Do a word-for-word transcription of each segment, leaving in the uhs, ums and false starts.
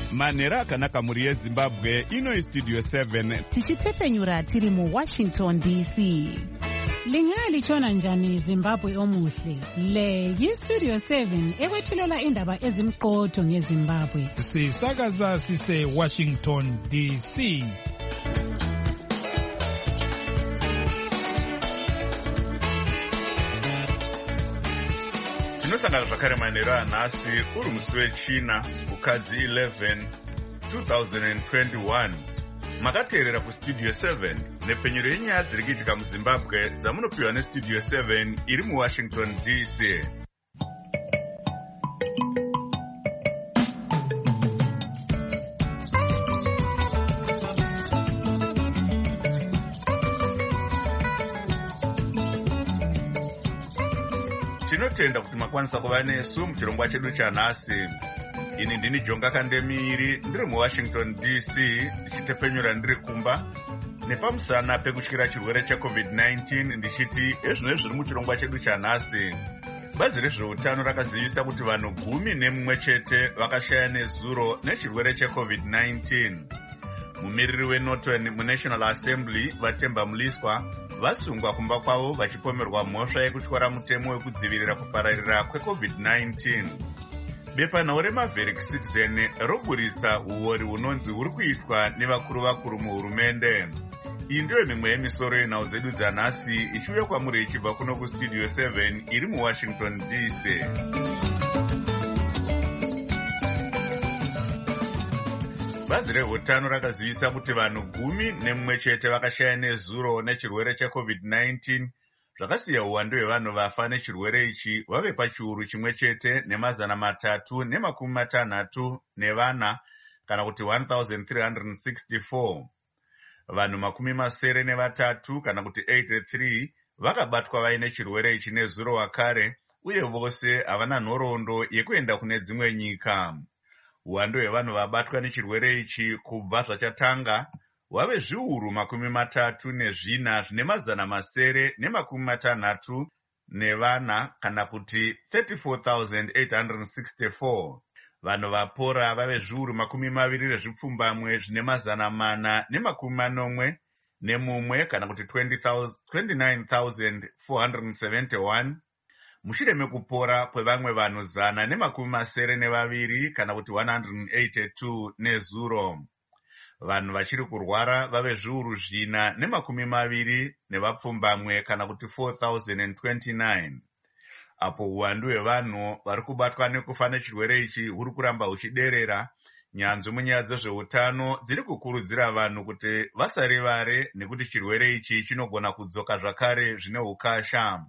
manhero akanaka mhuri yezimbabwe. Ino istudio seven tichitefenyura tiri muwashington D C. Lingalitshona njani Zimbabwe omuhle? Le yistudio seven ekwethulela indaba ezimqotho ngeZimbabwe. Sisakaza sise Washington D C. Tinosangana zvakare manhero anhasi uri musi wechina ukadzi eleven two thousand twenty-one. Makateerera kustudio seven nepfenyuro yenyaya dziri kuitika muZimbabwe dzamunopiwa nestudio seven iri muWashington D C. Tinotenda kuti makwanisa kuva nesu muchirongwa chedu chanhasi. Ini ndini Jonga Kandemiri ndiri muWashington D C ndichitefenyura ndiri kumba nepamusana pekutyira chirwere checovid nineteen ndichiti ezvino zviri muchirongwa chedu chanhasi. Bazi rezveutano rakazivisa kuti vanhu gumi nemumwe chete vakashaya nezuro nechirwere checovid nineteen. Mumiriri weNorton muNational Assembly Vatemba Muliswa vasungwa kumba kwavo vachipomerwa mhosva yekutyara mutemo wekudzivirira kupararira kwecovid nineteen. Bepanhau reMaverick Citizen roburitsa uori hunonzi huri kuitwa nevakuru vakuru muhurumende. Iyi ndiyo mimwe yemisoro yenhau dzedu dzanhasi ichiuya kwamuri ichibva kuno kustudio seven iri muWashington D C. Bazi reutano rakazivisa kuti vanhu gumi nemumwe chete vakashaya nezuro nechirwere checovid nineteen, zvakasiya uwandu hwevanhu vafa nechirwere ichi vave pachiuru chimwe chete nemazana matatu nemakumi matanhatu nevana kana kuti one thousand three hundred sixty-four. Vanhu makumi masere nevatatu kana kuti eighty-three vakabatwa vaine chirwere ichi nezuro wakare, uye vose havana nhoroondo yekuenda kune dzimwe nyika. Uwandu hwevanhu vabatwa nechirwere ichi kubva zvachatanga wave zviuru makumi matatu nezvina zvine mazana masere nemakumi matanhatu nevana kana kuti thirty-four thousand eight hundred sixty-four. Vanhu vapora vave zviuru makumi maviri nezvipfumbamwe zvine mazana mana nemakumi manomwe nemumwe kana kuti twenty-nine thousand four hundred seventy-one. Mushure mekupora kwevamwe vanhu zana nemakumi masere nevaviri kana kuti one hundred eighty-two nezuro. Vanhu vachiri kurwara vave zviuru zvina nemakumi maviri nevapfumbamwe kana kuti four thousand twenty-nine. Apo uwandu hwevanhu vari kubatwa nekufa nechirwere ichi huri kuramba huchiderera, nyanzvi munyaya dzezveutano dziri kukurudzira vanhu kuti vasarivare nekuti chirwere ichi chinogona kudzoka zvakare zvine ukasha.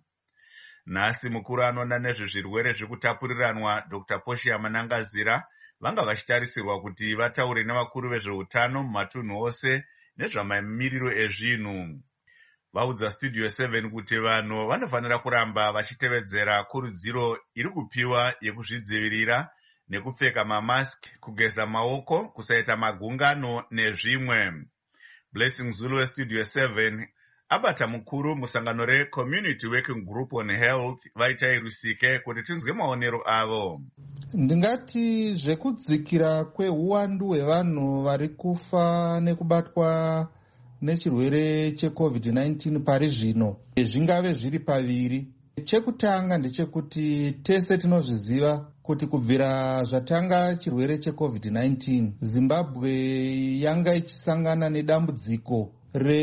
Nhasi mukuru anoona nezvezvirwere zvekutapuriranwa Doctor Poshia Manangazira vanga vachitarisirwa kuti vataure nevakuru vezveutano mumatunhu ose nezvamamiriro ezvinhu. Vaudza studio seven kuti vanhu vanofanira kuramba vachitevedzera kurudziro iri kupiwa yekuzvidzivirira nekupfeka mamask, kugeza maoko, kusaita magungano nezvimwe. Blessing Zulu westudio seven abata mukuru musangano reCommunity Working Group on Health Vaitai Rusike kuti tinzwe maonero avo. Ndingati zvekudzikira kweuwandu hwevanhu vari kufa nekubatwa nechirwere checovid nineteen pari zvino zvingave zviri paviri. Chekutanga ndechekuti tese tinozviziva kuti kubvira zvatanga chirwere checovid nineteen Zimbabwe yanga ichisangana nedambudziko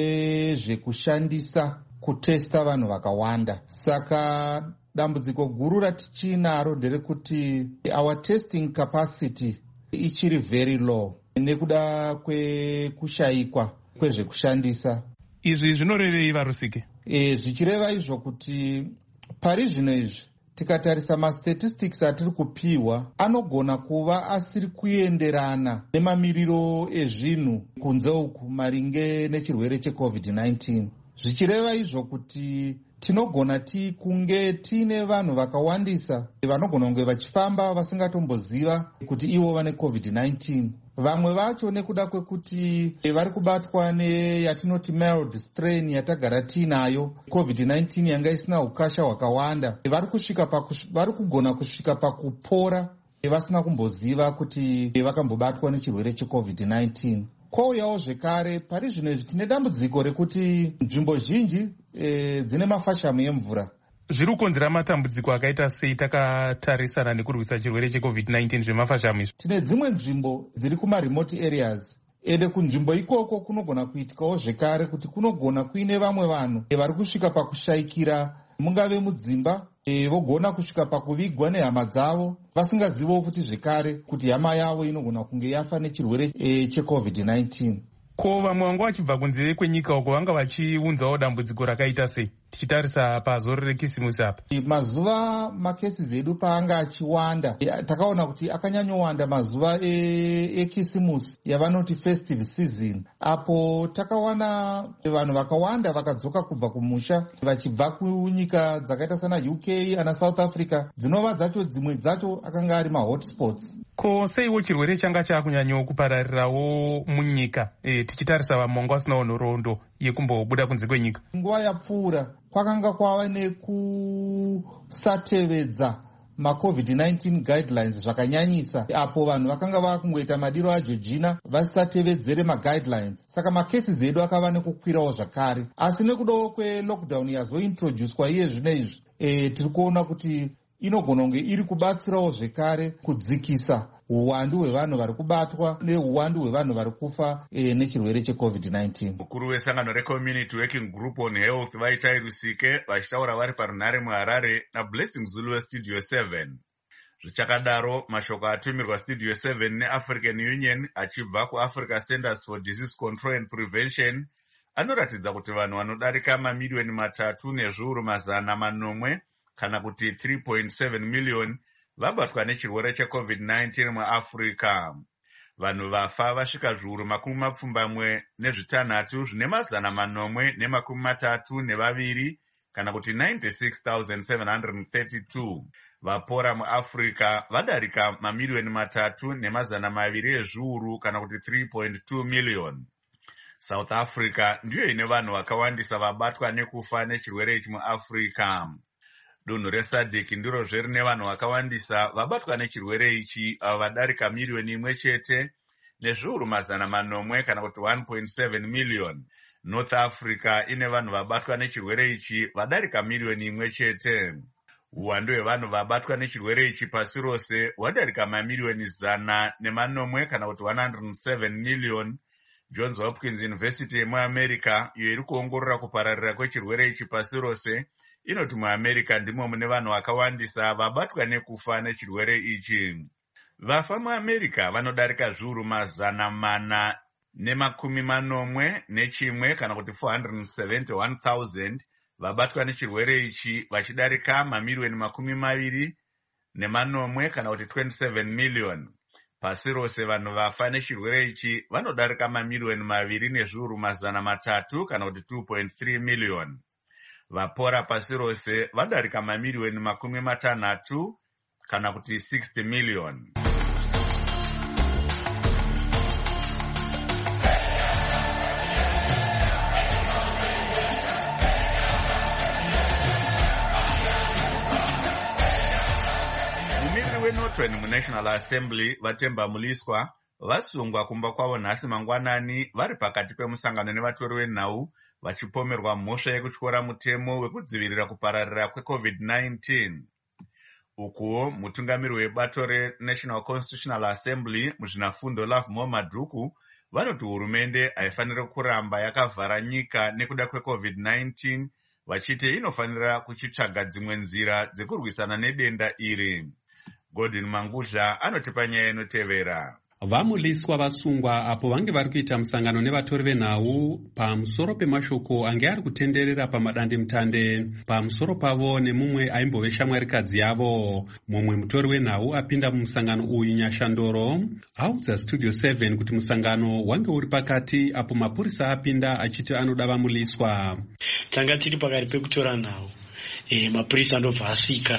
rezvekushandisa kutesta vanhu vakawanda. Saka dambudziko guru ratichinaro nderekuti our testing capacity ichiri very low nekuda kwekushayikwa kwezvekushandisa. Izvi zvinorevei Varusike? E, zvichireva izvo kuti pari zvino izvi tikatarisa mastatistics atiri kupiwa anogona kuva asiri kuenderana nemamiriro ezvinhu kunze uku maringe nechirwere checovid nineteen. Zvichireva izvo kuti tinogona ti kunge tiine vanhu vakawandisa vanogona kunge vachifamba vasingatomboziva kuti ivo vane covid nineteen. Vamwe vacho nekuda kwekuti vari kubatwa neyatinoti mild strain yatagara tiinayo covid nineteen yanga isina ukasha hwakawanda, vari kusvika vari kugona kusvika pakupora vasina kumboziva kuti vakambobatwa nechirwere checovid nineteen. Kwauyawo zvekare pari zvino izvi tine dambudziko rekuti nzvimbo zhinji e, dzine mafashamu emvura. Zviri kukonzera matambudziko akaita sei takatarisana nekurwisa chirwere checovid nineteen zvemafashamu izvi? Tine dzimwe nzvimbo dziri kuma-remote areas, ende kunzvimbo ikoko kunogona kuitikawo zvekare kuti kunogona kuine vamwe vanhu vari kusvika pakushayikira mungave mudzimba, e, vogona kusvika pakuvigwa nehama dzavo vasingazivawo futi zvekare kuti hama yavo inogona kunge yafa nechirwere e, checovid nineteen. Ko vamwe vanga vachibva kunze kwenyika uko vanga vachiunzawo dambudziko rakaita sei tichitarisa pazoro rekisimusi apa? Mazuva makesi edu paanga achiwanda, takaona kuti akanyanyowanda mazuva ekisimusi e yavanoti festive season, apo takawana vanhu vakawanda vakadzoka kubva kumusha vachibva kunyika dzakaita sana U K ana South Africa, dzinova dzacho dzimwe dzacho akanga ari mahotspots. Ko seiwo chirwere changa chakunyanyawo kupararirawo munyika e, tichitarisa vamwe vanga vasinawo nhoroondo yekumbobuda kunze kwenyika? Nguva yapfuura kwakanga kwava nekusatevedza macovid nineteen guidelines zvakanyanyisa, apo vanhu vakanga vakungoita madiro ajojina vasisatevedzere maguidelines. Saka macases edu akava nekukwirawo zvakare, asi nekudawo kwelockdown yazointroducwa iye zvino izvi e, tiri kuona kuti inogona kunge iri kubatsirawo zvekare kudzikisa uwandu hwevanhu vari kubatwa neuwandu hwevanhu vari kufa e, nechirwere checovid nineteen. Mukuru wesangano recommunity working group on health vaitai Rusike vachitaura vari parunare muHarare naBlessing Zulu westudio seven. Zvichakadaro mashoko atumirwa studio seven neAfrican Union achibva kuAfrica Centers for Disease Control and Prevention anoratidza kuti vanhu vanodarika mamiliyoni matatu nezviuru mazana manomwe kana kuti three point seven million vabatwa nechirwere checovid nineteen muAfrica. Vanhu vafa vasvika zviuru makumi mapfumbamwe nezvitanhatu zvine mazana manomwe nemakumi matatu nevaviri kana kuti ninety-six thousand seven hundred thirty-two. Vapora muAfrica vadarika mamiliyoni matatu nemazana maviri ezviuru kana kuti three point two million. South Africa ndiyo ine vanhu vakawandisa vabatwa nekufa nechirwere ichi muAfrica. Dunhu reSADC ndiro zverine vanhu vakawandisa vabatwa nechirwere ichi avo vadarika miliyoni imwe chete nezviuru mazana manomwe kana kuti one point seven million. North Africa ine vanhu vabatwa nechirwere ichi vadarika miliyoni imwe chete. Uwandu hwevanhu vabatwa nechirwere ichi pasi rose hwadarika mamiliyoni zana nemanomwe kana kuti one hundred seven million. Johns Hopkins University yemuAmerica iyo iri kuongorora kupararira kwechirwere ichi pasi rose inoti muAmerica ndimo mune vanhu vakawandisa vabatwa nekufa nechirwere ichi. Vafa muAmerica vanodarika zviuru mazana mana nemakumi manomwe nechimwe kana kuti four hundred seventy-one thousand vabatwa nechirwere ichi vachidarika mamiliyoni makumi maviri nemanomwe kana kuti twenty-seven million. Pasi rose vanhu vafa nechirwere ichi vanodarika mamiliyoni maviri nezviuru mazana matatu kana kuti two point three million. Vapora pasi rose vadarika mamiliyoni makumi matanhatu kana kuti sixty million. Mumiriri weNorthern muNational Assembly Vatemba Muliswa vasungwa kumba kwavo nhasi mangwanani vari pakati pemusangano nevatori venhau vachipomerwa mhosva yekutyora mutemo wekudzivirira kupararira kwecovid nineteen. Ukuwo mutungamiri webato reNational Constitutional Assembly muzvinafundo Love Momadhuku vanoti hurumende haifaniri kuramba yakavhara nyika nekuda kwecovid nineteen vachiti inofanira kuchitsvaga dzimwe nzira dzekurwisana nedenda iri. Godwin Manguzha anotipa nyaya inotevera. Vamuliswa vasungwa apo vange vari kuita musangano nevatori venhau pamusoro pemashoko ange ari kutenderera pamadandemutande pamusoro pavo nemumwe aimbove shamwarikadzi yavo. Mumwe mutori wenhau apinda mumusangano uyu Nyashandoro audza studio seven kuti musangano wange uri pakati apo mapurisa apinda achiti anoda vamuliswa. Tanga tiri pakati pekutora nhau. E, mapurisa andobva asvika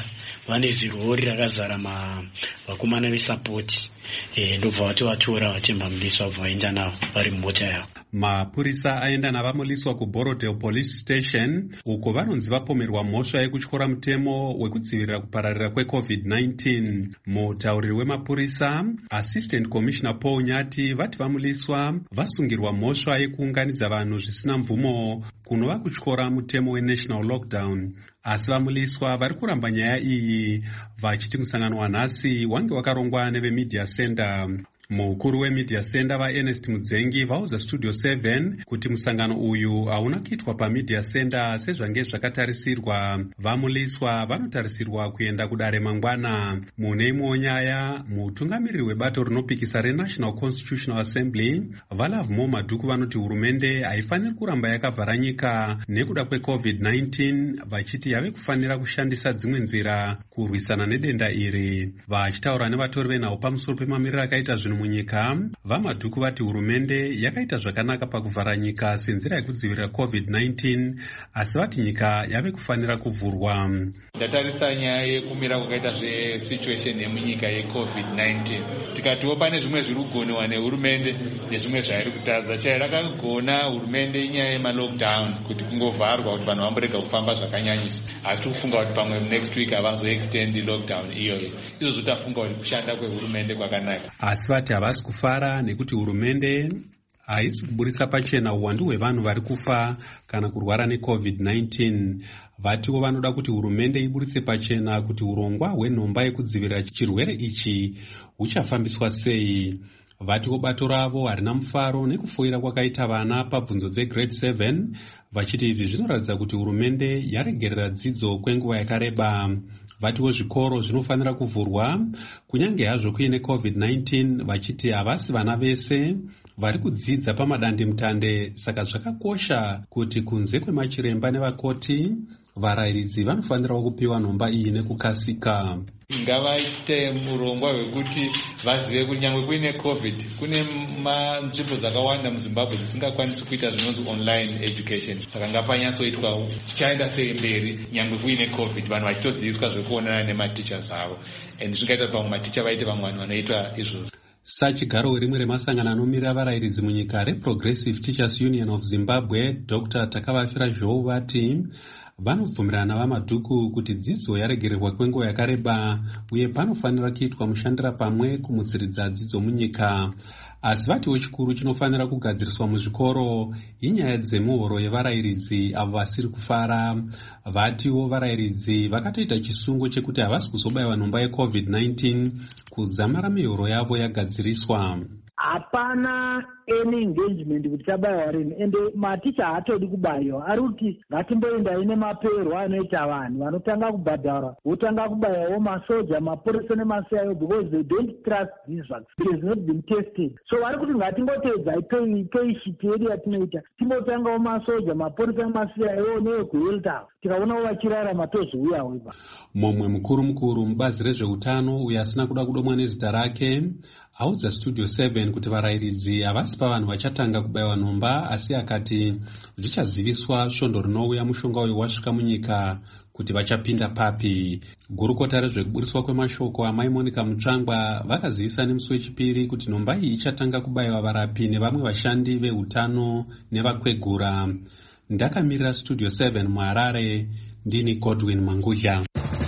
vane zirori rakazara vakomana vesapoti e, ndobva vatovatora vachimbamuliswa bva vaenda navo vari mumota yavo. Mapurisa aenda navamuliswa kuBorodale Police Station uko vanonzi vapomerwa mhosva yekutyora mutemo wekudzivirira kupararira kwecovid nineteen. Mutauriri wemapurisa Assistant Commissioner Paul Nyati vati vamuliswa vasungirwa mhosva yekuunganidza vanhu zvisina mvumo kunova kutyora mutemo wenational lockdown. Asi vamuliswa vari kuramba nyaya iyi vachiti musangano wanhasi wange wakarongwa nevemedia center. Mukuru wemedia center vaErnest Mudzengi vaudza Studio seven kuti musangano uyu hauna kuitwa pamedia center sezvange zvakatarisirwa. Vamuliswa vanotarisirwa kuenda kudare mangwana. Mune imwewo nyaya, mutungamiriri webato rinopikisa reNational Constitutional Assembly vaLovemore Madhuku vanoti hurumende haifaniri kuramba yakavhara nyika nekuda kwecovid nineteen, vachiti yave kufanira kushandisa dzimwe nzira kurwisana nedenda iri. Vachitaura nevatori venhau pamusoro pemamiriro akaita zvinhu munyika, vaMadhuku vati hurumende yakaita zvakanaka pakuvhara nyika senzira yekudzivirira covid nineteen, asi vati nyika yave kufanira kuvhurwa. Ndatarisa nyaya yekumira kwakaita zvesituation yemunyika yecovid nineteen, tikatiwo pane zvimwe zviri kugonewa nehurumende nezvimwe zvairi kutadza. Chairakagona hurumende inyaya yemalockdown, kuti kungovharwa kuti vanhu vamborega kufamba zvakanyanyisa, asi tikufunga kuti pamwe next week havazoextend lockdown iyoyo. Izvozvo tafunga kuti kushanda kwehurumende kwakanaka. Asi vati havasi kufara nekuti hurumende haisi kuburisa pachena uwandu hwevanhu vari kufa kana kurwara necovid nineteen. Vatiwo vanoda kuti hurumende iburitse pachena kuti urongwa hwenhomba yekudzivirira chirwere ichi huchafambiswa sei. Vatiwo bato ravo harina mufaro nekufoira kwakaita vana pabvunzo dzegrade seven, vachiti izvi zvinoratidza kuti hurumende yaregerera dzidzo kwenguva yakareba. Vatiwo zvikoro zvinofanira kuvhurwa kunyange hazvo kuine covid nineteen, vachiti havasi vana vese vari kudzidza pamadandemutande, saka zvakakosha kuti kunze kwemachiremba nevakoti varayiridzi vanofanirawo kupiwa nhomba iyi nekukasika. Ngavaite murongwa wekuti vazive kuti nyangwe kuine covid kune nzvimbo dzakawanda muZimbabwe dzisingakwanisi kuita zvinonzi online education, saka ngapanyatsoitwa tichaenda sei mberi nyangwe kuine covid, vanhu vachitodzidziswa zvekuonana nematichers avo, and zvingaita pamwe maticha vaite vamwe vanhu vanoitwa izvozvo. Sachigaro werimwe remasangano anomirira varayiridzi munyika reProgressive Teachers Union of Zimbabwe, Doctor Takavafira Zhou vati vanobvumirana vaMadhuku kuti dzidzo yaregererwa kwenguva yakareba uye panofanira kuitwa mushandira pamwe kumutsiridza dzidzo munyika. Asi vatiwo chikuru chinofanira kugadziriswa muzvikoro inyaya dzemuhoro yevarayiridzi avo vasiri kufara. Vatiwo varayiridzi vakatoita chisungo chekuti havasi kuzobayiwa nhomba yecovid nineteen kudzamara mihoro yavo yagadziriswa. Hapana any engagement kuti tabayiwa rini, ende maticha haatodi kubayiwa, ari kuti ngatimboendai nemaperwa anoita vanhu vanotanga kubhadhara, votanga kubayiwawo masoja, mapurisa nemac I O because they don't trust these vaccines. It has not been tested. So vari kuti ngatingotedzai peishiti yedu yatinoita, timbotangawo masoja, mapurisa nemac I O neekuhelta, tikaonawo vachirarama tozouyawo ipa. Mumwe mukuru mukuru mubazi rezveutano uyo asina kuda kudomwa nezita rake audza Studio seven kuti varayiridzi havasi pavanhu vachatanga kubayiwa nhomba, asi akati zvichaziviswa svondo rinouya mushonga uyu wasvika munyika kuti vachapinda papi. Gurukota rezvekuburiswa kwemashoko amai Monica Mutsvangwa vakazivisa nemusi wechipiri kuti nhomba iyi ichatanga kubayiwa varapi nevamwe vashandi veutano nevakwegura. Ndakamirira Studio seven muHarare, ndini Godwin Manguja.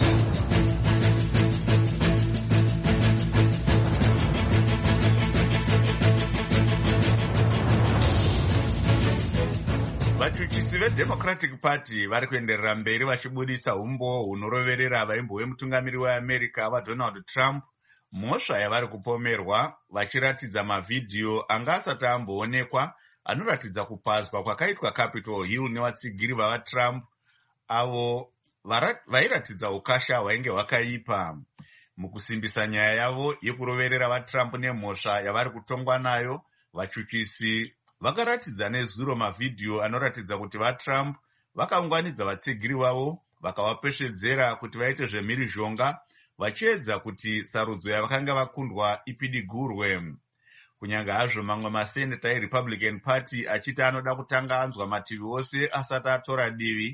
Vachuchisi veDemocratic Party vari kuenderera mberi vachibudisa umbo hunoroverera vaimbo vemutungamiri weAmerica vaDonald Trump mhosva yavari kupomerwa, vachiratidza mavhidhiyo anga asati amboonekwa anoratidza kupazwa kwakaitwa Capitol Hill nevatsigiri vavaTrump avo vairatidza ukasha hwainge hwakaipa. Mukusimbisa nyaya yavo yekuroverera vaTrump nemhosva yavari kutongwa nayo, vachuchisi vakaratidza nezuro mavhidhiyo anoratidza kuti vaTrump vakaunganidza vatsigiri vavo vakavapesvedzera kuti vaite zvemhirizhonga, vachiedza kuti sarudzo yavakanga vakundwa ipidigurwe. Kunyange hazvo mamwe maseneta eRepublican Party achiti anoda kutanga anzwa mativi ose asati atora divi,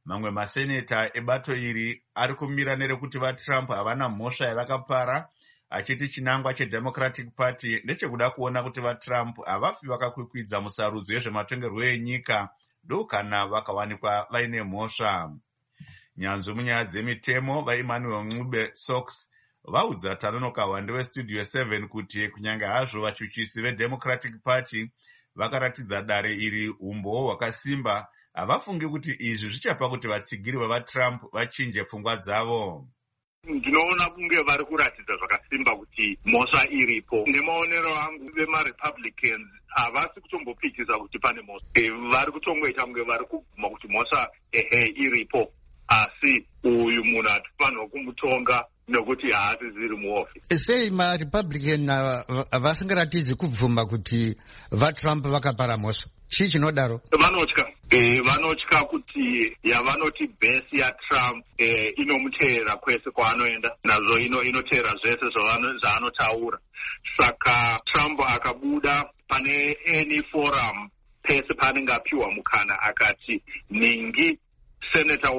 mamwe maseneta ebato iri ari kumira nerekuti vatrump havana mhosva yavakapara, achiti chinangwa chedemocratic party ndechekuda kuona kuti vatrump havafi vakakwikwidza musarudzo yezvematongerwo enyika ndokana vakawanikwa vaine mhosva. Nyanzvi munyaya dzemitemo vaEmmanuel Ncube Sox vaudza Tanonoka Wande weStudio seven kuti kunyange hazvo vachuchisi veDemocratic Party vakaratidza dare iri umbowo hwakasimba, havafungi kuti izvi zvichapa kuti vatsigiri vavatrump vachinje pfungwa dzavo. Ndinoona kunge vari kuratidza zvakasimba kuti mhosva iripo. Nemaonero angu vemaRepublicans havasi kutombopikisa kuti pane mhosva. E, vari kutongoita kunge vari kubvuma kuti mhosva ehe iripo, asi uyu munhu hatifanirwa kumutonga nokuti haasi ziri muofisi. Sei maRepublican vasingaratidzi kubvuma kuti vaTrump vakapara mhosva? Chii chinodaro? Vanotya. E, vanotya kuti yavanoti bhesi yaTrump e, inomuteera kwese kwaanoenda nazvo, ino inoteera zvese zvaanotaura. Saka Trump akabuda pane any forum pese paanenge apiwa mukana akati ningi senator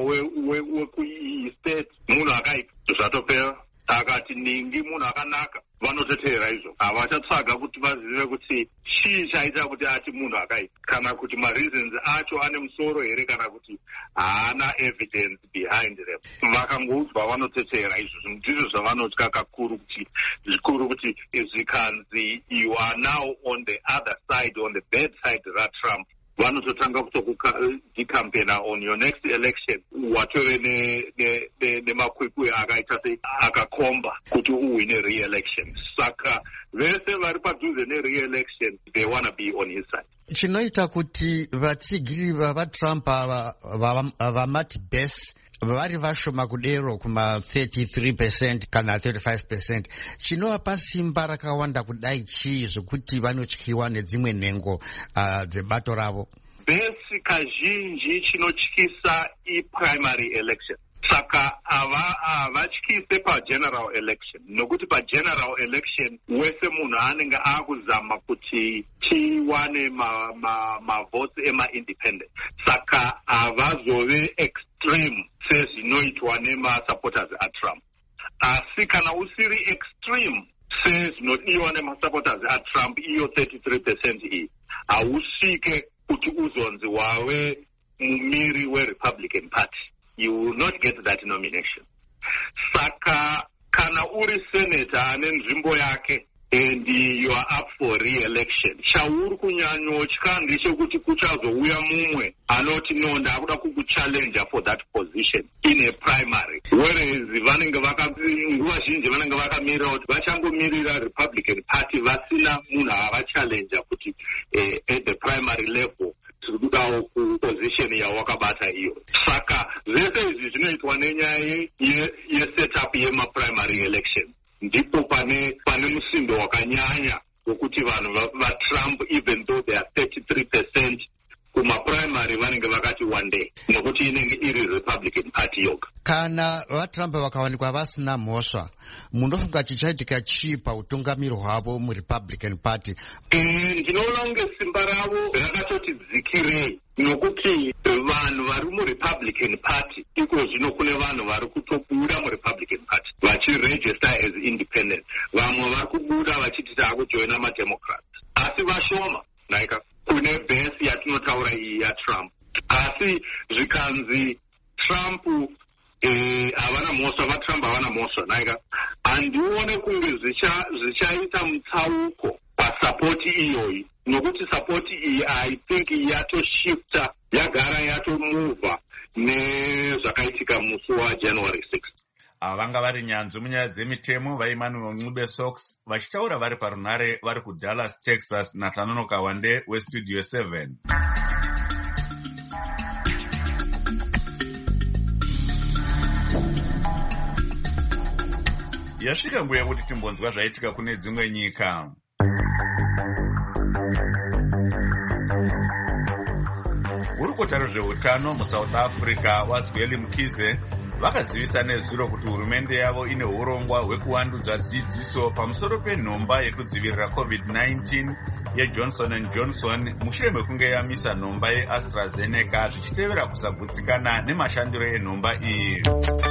wekuistate munhu akaipa, zvatopera. Akati ningi munhu akanaka, vanototeera izvo. Havachatsvaga kuti vazive kuti chii chaita kuti ati munhu akaipa, kana kuti mareasons acho ane musoro here, kana kuti haana evidence behind them. Vakangoudzwa vanoteteera izvo. Ndizvo zvavanotya kakuru, kuti zvikuru kuti zvikanzi you are now on the other side, on the bad side raTrump, vanototanga kutokudikampena on your next election watove nemakwikwi akaita akakomba kuti uwine re-election. Saka vese vari padhuze ne-re-election, they want to be on his side. Chinoita kuti vatsigiri vavaTrump vamati base vari vashoma kudero kuma thirty-three percent kana thirty-five percent, chinovapa simba rakawanda kudai chii zvokuti vanotyiwa nedzimwe nhengo uh, dzebato ravo? Besi kazhinji chinotyisa i-primary election. Saka havatyise pageneral election, nokuti pageneral election wese munhu anenge akuzama kuti tiwane mavotes ma, ma ema-independent. Saka havazove extreme sezvinoitwa nemasupporters aTrump. Asi kana usiri extreme sezvinodiwa nemasupporters aTrump, iyo thirty-three percent iyi, hausvike kuti uzonzi wave mumiri weRepublican Party. You will not get that nomination. Saka kana uri senator ane nzvimbo yake and you are up for re-election, chauri kunyanyotya ndechekuti kuchazouya mumwe anoti no, ndakuda kukuchallenger for that position in a primary, whereas vanenge vaka nguva zhinji vanenge vakamirira kuti vachangomirira Republican Party vasina munhu avachallenger kuti eh, at the primary level tirikudawo kuposition yawakabata iyo. Saka zvese izvi zvinoitwa nenyaya yesetup yemaprimary election, ndipo pane pane musindo wakanyanya wokuti vanhu vaTrump, even though they are thirty-three percent kumaprimary, vanenge vakati one day, nokuti inenge iri Republican Party yoga. Kana vaTrump vakawanikwa vasina mhosva, munofunga chichaitika chii pautungamiri hwavo muRepublican Party? Ndinoona kunge simba ravo rakatoti dzikirei, nokuti vanhu vari muRepublican Party iko zvino kune vanhu vari kutobuda muRepublican Party vachiregister as independent, vamwe vari kubuda vachiti taakujoina maDemocrats, asi vashoma naika kune bhesi yatinotaura iyi yaTrump. Asi zvikanzi Trump havana mhosva, vaTrump havana mhosva naika, handione kunge zvichaita mutsauko pasapoti iyoyi, nokuti sapoti iyi I think yatoshifta, yagara yatomuvha nezvakaitika musi waJanuary sixth. Ava vanga vari nyanzvi munyaya dzemitemo vaEmmanuel Ncube Sox vachitaura vari parunare vari kuDallas, Texas, naTanonoka Wande weStudio seven. Yasvika nguva yekuti timbonzwa zvaitika kune dzimwe nyika. Gurukota rezveutano muSouth Africa waZweli Mkhize vakazivisa nezuro kuti hurumende yavo ine urongwa hwekuvandudza dzidziso pamusoro penhomba yekudzivirira covid nineteen yejohnson and johnson mushure mekunge yamisa nhomba yeastrazeneca zvichitevera kusagutsikana nemashandiro enhomba iyi.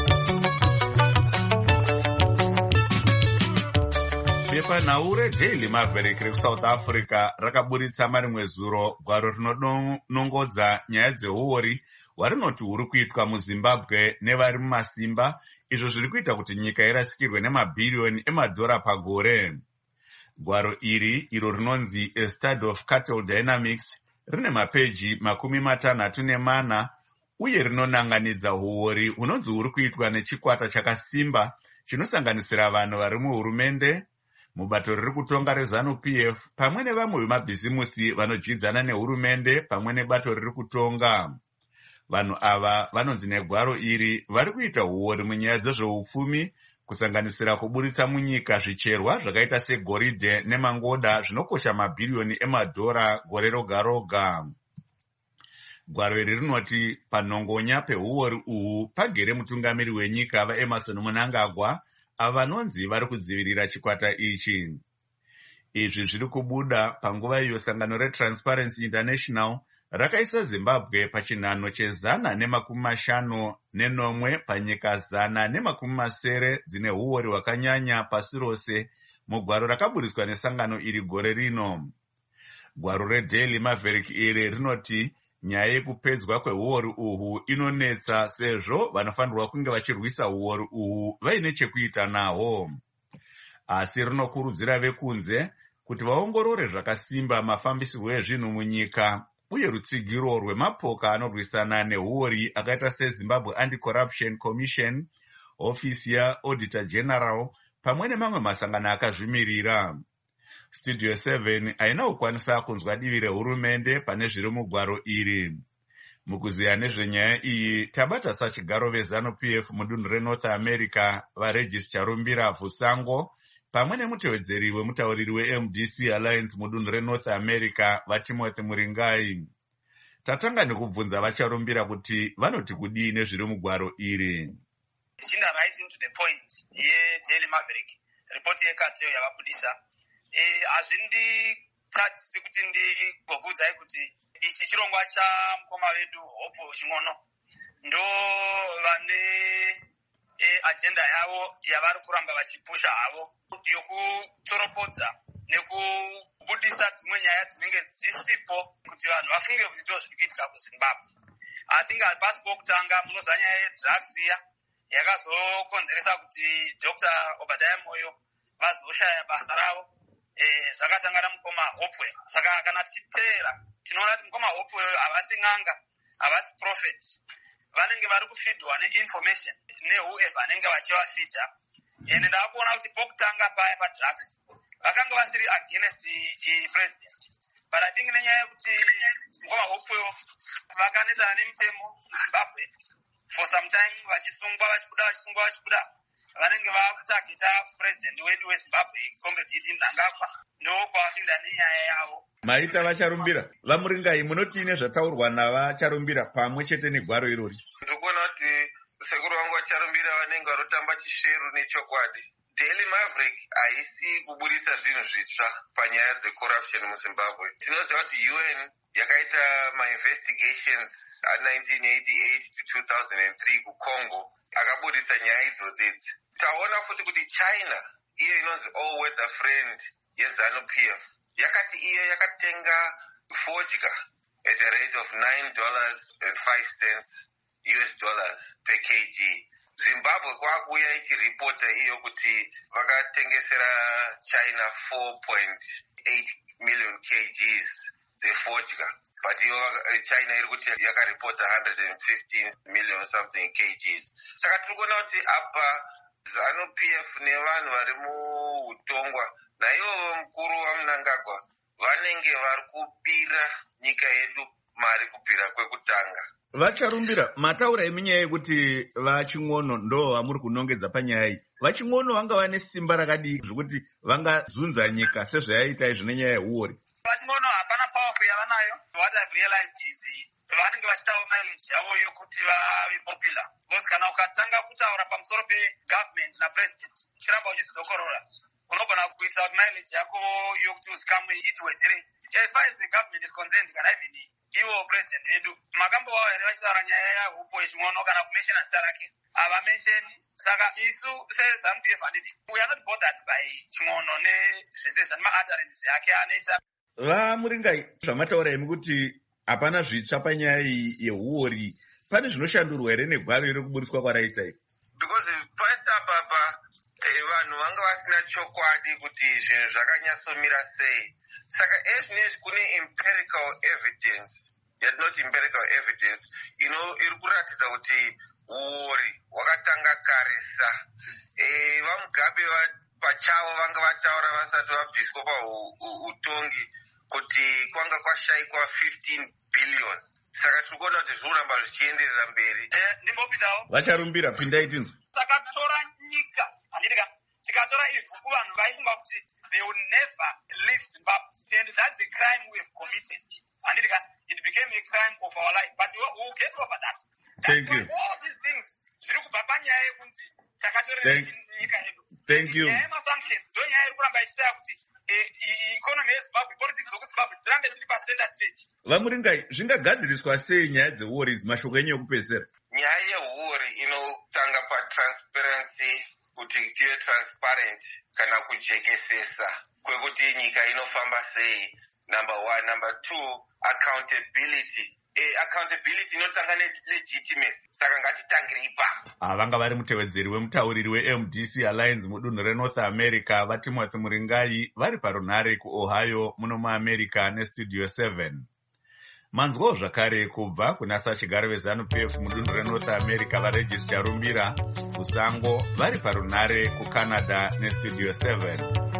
Pepanhau reDaily Maverick rekusouth Africa rakaburitsa marimwe zuro gwaro rinonongodza nyaya dzeuori hwarinoti huri kuitwa muzimbabwe nevari mumasimba, izvo zviri kuita kuti nyika irasikirwe nemabhiriyoni emadhora pagore. Gwaro iri iro rinonzi A Study of Cattle Dynamics rine mapeji makumi matanhatu nemana uye rinonanganidza uori hunonzi huri kuitwa nechikwata chakasimba chinosanganisira vanhu vari muhurumende, mubato riri kutonga reZANU-P F pamwe nevamwe vemabhizimusi vanodyidzana nehurumende pamwe nebato riri kutonga. Vanhu ava vanonzi negwaro iri vari kuita uori munyaya dzezveupfumi, kusanganisira kuburitsa munyika zvicherwa zvakaita segoridhe nemangoda zvinokosha mabhiriyoni emadhora gore roga roga. Gwaro iri rinoti panhongonya peuori uhu pagere mutungamiri wenyika vaEmerson Mnangagwa ava vanonzi vari kudzivirira chikwata ichi. Izvi zviri kubuda panguva iyo sangano reTransparency International rakaisa Zimbabwe pachinhano chezana nemakumi mashanu nenomwe panyika zana nemakumi masere dzine uori hwakanyanya pasi rose mugwaro rakaburiswa nesangano iri gore rino. Gwaro reDaily Maverick iri rinoti nyaya yekupedzwa kweuori uhu inonetsa sezvo vanofanirwa kunge vachirwisa uori uhu vaine chekuita nahwo. Asi rinokurudzira vekunze kuti vaongorore zvakasimba mafambisirwo ezvinhu munyika uye rutsigiro rwemapoka anorwisana neuori akaita seZimbabwe Anti-Corruption Commission, Ofisi yaAuditor General pamwe nemamwe masangano akazvimirira. Studio seven haina kukwanisa kunzwa divi rehurumende pane zviri mugwaro iri. Mukuziya nezvenyaya iyi tabata sachigaro veZANU-P F mudunhu reNorth America vaRegis Charumbira Vusango pamwe nemutevedzeri wemutauriri weM D C Alliance mudunhu reNorth America vaTimothy Muringai. Tatanga nekubvunza vacharumbira kuti vanoti kudii nezviri mugwaro iri. Chinda right into the point yeDaily Maverick report yekateo yavabudisa hazvindi tatisi kuti ndigokudzai kuti ichi chirongwa chamukoma wedu Hope Ching'ono ndo vane agenda yavo yavari kuramba vachipusha havo yokutsoropodza nekubudisa dzimwe nyaya dzinenge dzisipo kuti vanhu vafunge kuti ndo zviri kuitika kuZimbabwe. Atingi hapasi pokutanga munoziva nyaya yedrugs iya yakazokonzeresa kuti Doctor Obadiah Moyo vazoshaya basa ravo. Eh, zvakatangana mukoma Hope. Saka kana tichiteera tinoona kuti mukoma Hope havasi n'anga, havasi prophet. Vanenge vari kufidwa neinformation newhoever anenge vachivafidha. Ende ndavakuona kuti pokutanga paya padrugs vakanga vasiri against president. But I think nenyaya yekuti mukoma Hope vakanetsana nemitemo muZimbabwe for some time vachisungwa vachibuda vachisungwa vachibuda vanenge vakutageta president wedu weZimbabwe Comrade Eugene Mnangagwa ndo kwavafida nenyaya yavo. Maita vacharumbira vamuringai munoti nezvataurwa navacharumbira pamwe chete negwaro irori. Ndikuona kuti sekuru vangu vacharumbira vanenge varotamba chisheru nechokwadi. Daily Maverick haisi kuburitsa zvinhu zvitsva panyaya dzecorruption muZimbabwe. Tinoziva kuti U N yakaita ma-investigations a-nineteen eighty-eight to two thousand three kuCongo akaburitsa nyaya idzodzi. Taona futi kuti China iyo inonzi all weather friend yeZANU-P F yakati iyo yakatenga fodya at a rate of nine dollars and five cents U S dollars per kg. Zimbabwe kwakuya ichiripota iyo kuti vakatengesera China four point eight million kgs dzefodya, but iyo China iri kuti yakaripota one hundred fifteen million something kgs. Saka tiri kuona kuti apa ZANU-P F nevanhu vari muutongwa naivo mukuru waMnangagwa vanenge vari kubira nyika yedu mari kubvira kwekutanga. Vacharumbira mataura eminyaya yekuti vaChing'ono ndo vamuri kunongedza panyaya iyi. VaChing'ono vanga vane simba rakadii zvokuti vangazunza nyika sezvayaita izvo nenyaya yeuori? VaChing'ono hapana powerful yavanayo. What I've realized is vanenge vachitawo mileage yavo yokuti vave popular. Because kana ukatanga kutaura pamusoro pegovernment napresident uchiramba uchizokorora unogona kuita kuti mileage yako yokuti uzikamwe itiwedzere. As far as the government is concerned, kana even ivo president vedu makambovawo here vachitaura nyaya yahupo yeching'ono kana kumenshena zita rake havamensheni. Saka isu seZANU P F handiti we are not bothered by ching'ono nezvese zvanemautterances yake anoita. Vamuringai, zvamataura imi kuti hapana zvitsva panyaya iyi yehuori, pane zvinoshandurwa here negwaro iri kuburiswa kwaraita iri? Because pasi apapa vanhu vanga vasina chokwadi kuti zvinhu zvakanyatsomira sei. Saka ezvinezvi kune empirical evidence, yet not empirical evidence, ino iri kuratidza kuti huori hwakatanga karisa. VaMugabe pachavo vanga vataura vasati vabviswa pautongi kuti kwanga kwashayikwa fifteen billion. Saka tiri kuona kuti zvinoramba zvichienderera mberi. Ndimbopindawo vacharumbira pindai tinzwa. Saka tora nyika handitika tikatora ivhuku vanhu vaifunga kuti they will never leave Zimbabwe, and that's the crime we have committed. Handitika it became a crime of our life, but we will get over that. Thank you. All these things zviri kubva panyaya yekunzi takatorera nyika yedu. Thank you. Nyaya yemasanctions ndo nyaya iri kuramba ichitaya kuti economy yeZimbabwe, politics dzokuZimbabwe dzirambe dziri pacenter stage. Vamuringai, zvingagadziriswa sei nyaya dzehuori idzi? Mashoko enyu ekupedzisira. Nyaya yehuori inotanga patransparency, kuti tive transparent kana kujekesesa kwekuti nyika inofamba sei. Number one. Number two, accountability. Eh, accountability inotanga nelegitimacy. Saka ngatitangire ipapo. Vanga vari mutevedzeri wemutauriri weM D C Alliance mudunhu reNorth America vaTimothy Muringai vari parunhare kuOhio muno muAmerica neStudio seven. Manzwawo zvakare kubva kuna sachigaro veZANU P F mudunhu reNorth America vaRegis Charumbira kuSango vari parunhare kuCanada neStudio seven.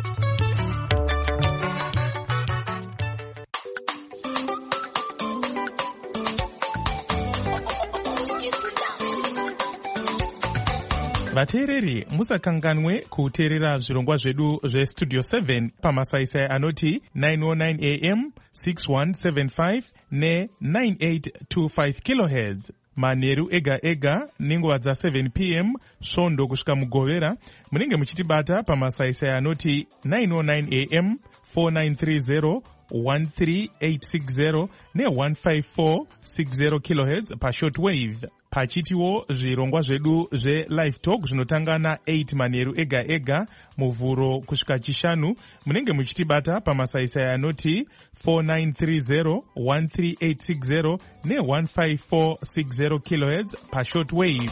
vateereri musakanganwe kuteerera zvirongwa zvedu zvestudio seven pamasaisai anoti nine oh nine A M, six one seven five ne nine eight two five kilohertz manheru ega ega nenguva dza seven P M svondo kusvika mugovera. Munenge muchitibata pamasaisai anoti nine oh nine A M, four nine three zero one three eight six zero ne one five four six zero kilohertz pashortwave. Pachitiwo zvirongwa zvedu zve-live talk zvinotanga na eight manheru ega ega muvhuro kusvika chishanu. Munenge muchitibata pamasaisai anoti four nine three zero one three eight six zero ne one five four six zero kilohertz pashortwave.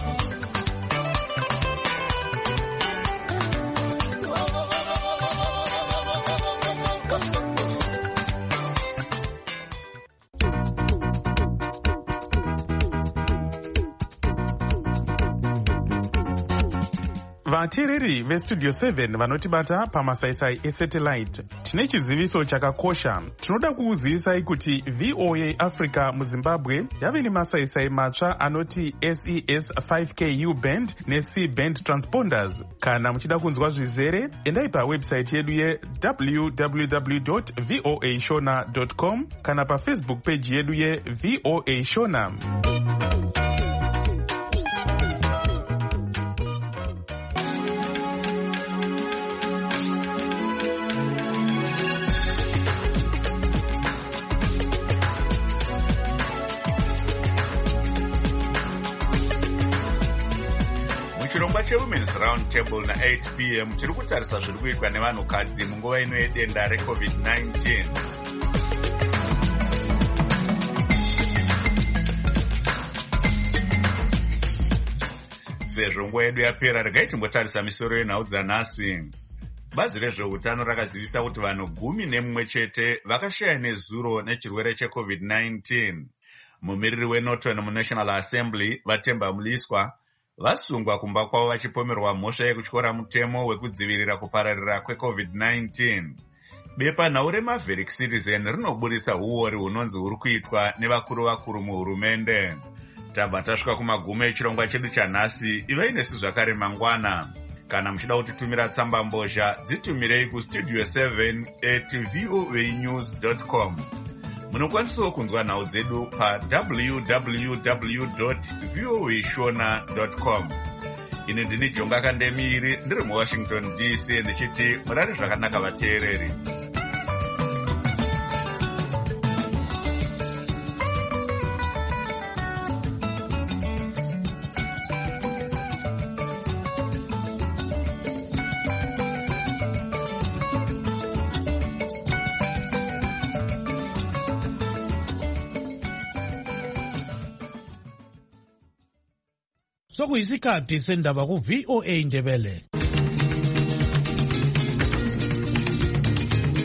vateereri vestudio seven vanotibata pamasaisai esatellite, tine chiziviso chakakosha. Tinoda kukuzivisai kuti V O A Africa muZimbabwe yave nemasaisai matsva anoti S E S five K U band neC band transponders. Kana muchida kunzwa zvizere, endai pawebsite yedu ye w w w dot voa shona dot com kana pafacebook page yedu ye V O A Shona. Chirongwa cheWomen's Round Table na eight P M chiri kutarisa zviri kuitwa nevanhukadzi munguva ino yedenda reCovid nineteen. Sezvo nguva yedu yapera, regai timbotarisa misoro yenhau dzanhasi. Bazi rezveutano rakazivisa kuti vanhu gumi nemumwe chete vakashaya nezuro nechirwere cheCovid nineteen. Mumiriri weNorton muNational Assembly Vatemba Muliswa vasungwa kumba kwavo vachipomerwa mhosva yekutyora mutemo wekudzivirira kupararira kweCovid nineteen. Bepa nhau reMaverick Citizen rinoburitsa huori hunonzi huri kuitwa nevakuru vakuru muhurumende. Tabva tasvika kumagumo echirongwa chedu chanhasi. Ivai nesu zvakare mangwana. Kana muchida kutitumira tsamba mbozha, dzitumirei kustudio seven at voanews dot com. Munokwanisawo kunzwa nhau dzedu pa w w w dot voa shona dot com. Ini ndini Jonga Kandemiri ndiri muWashington D C ndichiti murari zvakanaka vateereri. Sokuyisikhathi sendaba ku V O A Ndebele.